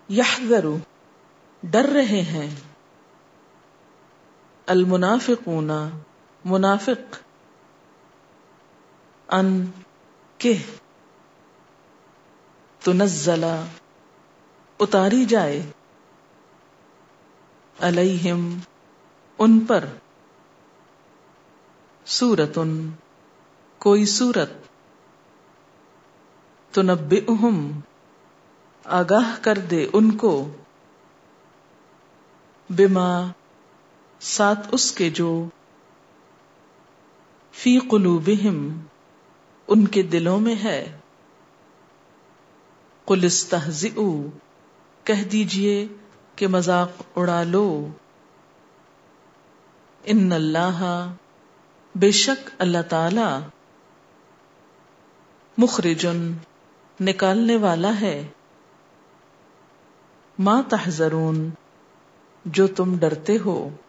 یحذر ڈر رہے ہیں، المنافقون منافق، ان کہ تنزل اتاری جائے، علیہم ان پر، سورۃ کوئی سورت، تنبئہم آگاہ کر دے ان کو، بما ساتھ اس کے جو، فی قلوبہم ان کے دلوں میں ہے، قل استہزئوا کہہ دیجئے کہ مذاق اڑا لو، ان اللہ بے شک اللہ تعالی، مخرجن نکالنے والا ہے، ما تحذرون جو تم ڈرتے ہو،